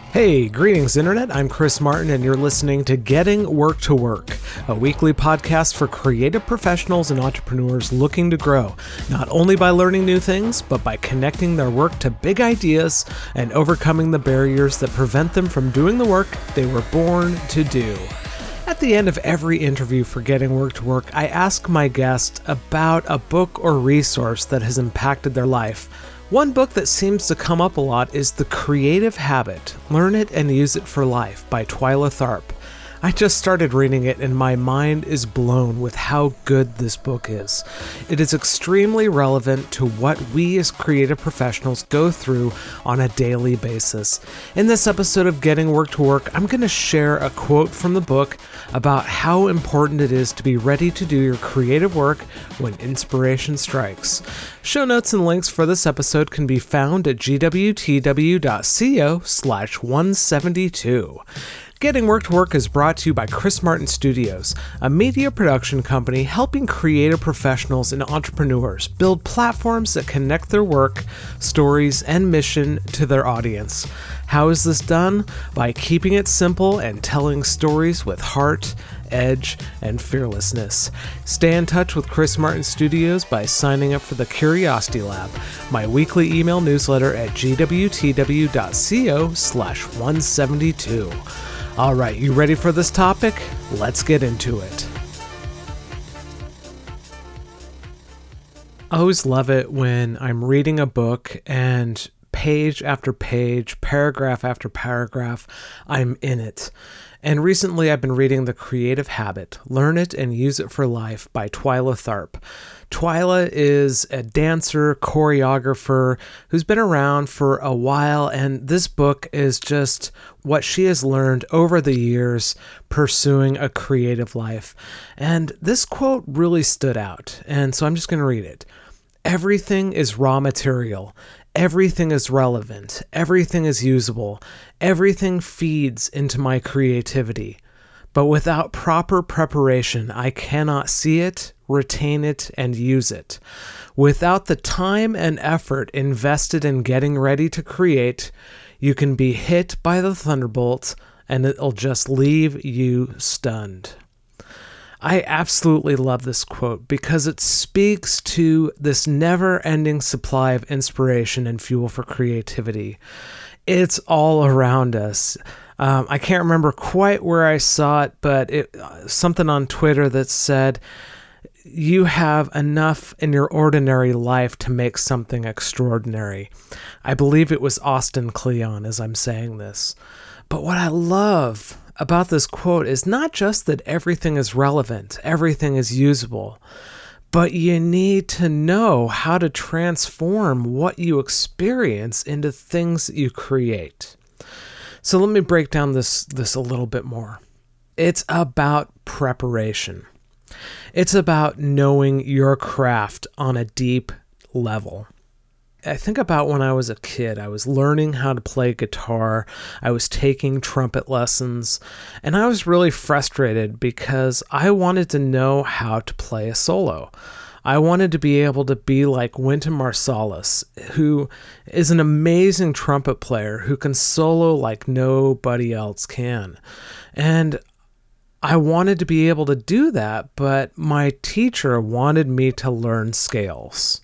Hey, greetings Internet, I'm Chris Martin and you're listening to Getting Work to Work, a weekly podcast for creative professionals and entrepreneurs looking to grow, not only by learning new things, but by connecting their work to big ideas and overcoming the barriers that prevent them from doing the work they were born to do. At the end of every interview for Getting Work to Work, I ask my guest about a book or resource that has impacted their life. One book that seems to come up a lot is The Creative Habit, Learn It and Use It for Life by Twyla Tharp. I just started reading it and my mind is blown with how good this book is. It is extremely relevant to what we as creative professionals go through on a daily basis. In this episode of Getting Work to Work, I'm going to share a quote from the book about how important it is to be ready to do your creative work when inspiration strikes. Show notes and links for this episode can be found at gwtw.co/172. Getting Work to Work is brought to you by Chris Martin Studios, a media production company helping creative professionals and entrepreneurs build platforms that connect their work, stories, and mission to their audience. How is this done? By keeping it simple and telling stories with heart, edge, and fearlessness. Stay in touch with Chris Martin Studios by signing up for the Curiosity Lab, my weekly email newsletter at gwtw.co/172. All right, you ready for this topic? Let's get into it. I always love it when I'm reading a book and page after page, paragraph after paragraph, I'm in it. And recently I've been reading The Creative Habit, Learn It and Use It for Life by Twyla Tharp. Twyla is a dancer, choreographer who's been around for a while, and this book is just what she has learned over the years pursuing a creative life. And this quote really stood out, and so I'm just going to read it. Everything is raw material. Everything is relevant. Everything is usable. Everything feeds into my creativity. But without proper preparation, I cannot see it, retain it, and use it. Without the time and effort invested in getting ready to create, you can be hit by the thunderbolt and it'll just leave you stunned. I absolutely love this quote because it speaks to this never-ending supply of inspiration and fuel for creativity. It's all around us. I can't remember quite where I saw it, but something on Twitter that said, you have enough in your ordinary life to make something extraordinary. I believe it was Austin Kleon as I'm saying this. But what I love about this quote is not just that everything is relevant, everything is usable, but you need to know how to transform what you experience into things that you create. So let me break down this a little bit more. It's about preparation. It's about knowing your craft on a deep level. I think about when I was a kid, I was learning how to play guitar, I was taking trumpet lessons, and I was really frustrated because I wanted to know how to play a solo. I wanted to be able to be like Wynton Marsalis, who is an amazing trumpet player who can solo like nobody else can. And I wanted to be able to do that, but my teacher wanted me to learn scales.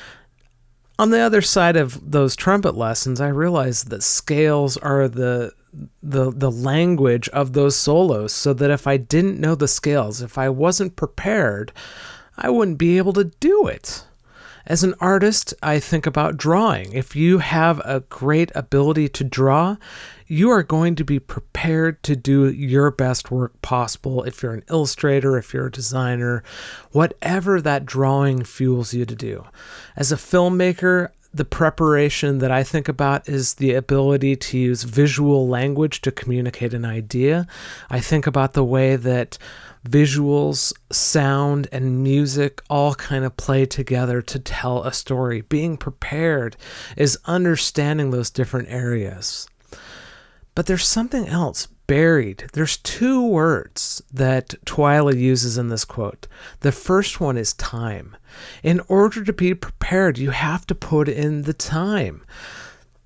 On the other side of those trumpet lessons, I realized that scales are the language of those solos, so that if I didn't know the scales, if I wasn't prepared, I wouldn't be able to do it. As an artist, I think about drawing. If you have a great ability to draw, you are going to be prepared to do your best work possible. If you're an illustrator, if you're a designer, whatever that drawing fuels you to do. As a filmmaker, the preparation that I think about is the ability to use visual language to communicate an idea. I think about the way that visuals, sound, and music all kind of play together to tell a story. Being prepared is understanding those different areas. But there's something else buried. There's two words that Twyla uses in this quote. The first one is time. In order to be prepared, you have to put in the time.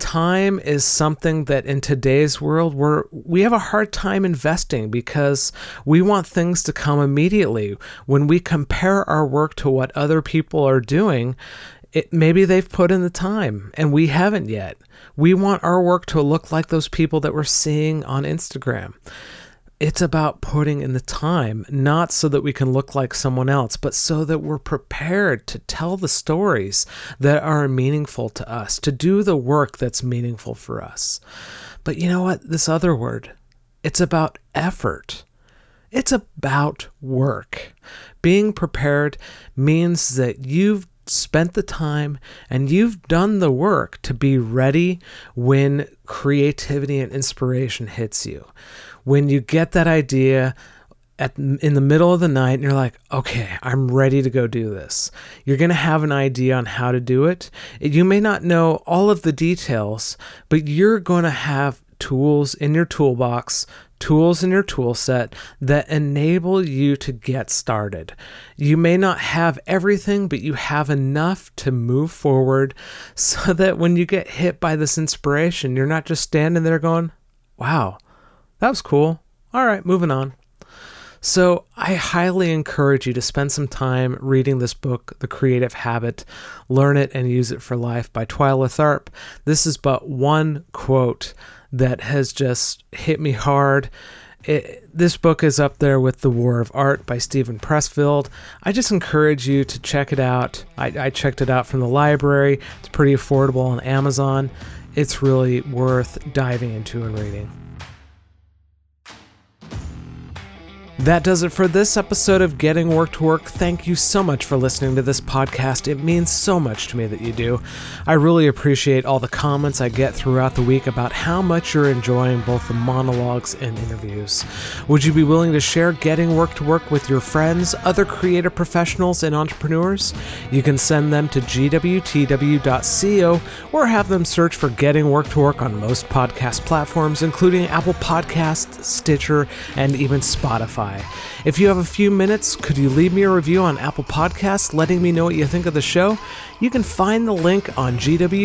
time is something that in today's world we have a hard time investing because we want things to come immediately. When we compare our work to what other people are doing, maybe they've put in the time and we haven't yet. We want our work to look like those people that we're seeing on Instagram. It's about putting in the time, not so that we can look like someone else, but so that we're prepared to tell the stories that are meaningful to us, to do the work that's meaningful for us. But you know what? This other word, it's about effort. It's about work. Being prepared means that you've spent the time and you've done the work to be ready when creativity and inspiration hits you. When you get that idea in the middle of the night and you're like, okay, I'm ready to go do this. You're going to have an idea on how to do it. You may not know all of the details, but you're going to have tools in your toolbox, tools in your tool set that enable you to get started. You may not have everything, but you have enough to move forward so that when you get hit by this inspiration, you're not just standing there going, wow, that was cool. All right, moving on. So I highly encourage you to spend some time reading this book, The Creative Habit, Learn It and Use It for Life by Twyla Tharp. This is but one quote that has just hit me hard. This book is up there with The War of Art by Steven Pressfield. I just encourage you to check it out. I checked it out from the library. It's pretty affordable on Amazon. It's really worth diving into and reading. That does it for this episode of Getting Work to Work. Thank you so much for listening to this podcast. It means so much to me that you do. I really appreciate all the comments I get throughout the week about how much you're enjoying both the monologues and interviews. Would you be willing to share Getting Work to Work with your friends, other creative professionals, and entrepreneurs? You can send them to gwtw.co or have them search for Getting Work to Work on most podcast platforms, including Apple Podcasts, Stitcher, and even Spotify. If you have a few minutes, could you leave me a review on Apple Podcasts letting me know what you think of the show? You can find the link on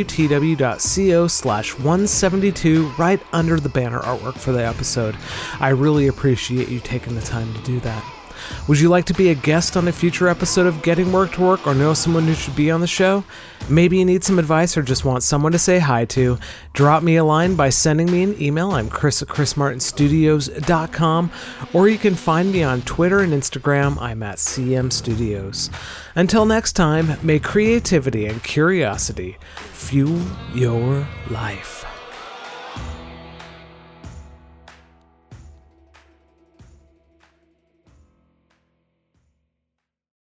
gwtw.co/172 right under the banner artwork for the episode. I really appreciate you taking the time to do that. Would you like to be a guest on a future episode of Getting Work to Work or know someone who should be on the show? Maybe you need some advice or just want someone to say hi to. Drop me a line by sending me an email. I'm chris@chrismartinstudios.com, or you can find me on Twitter and Instagram. I'm at CM Studios. Until next time, may creativity and curiosity fuel your life.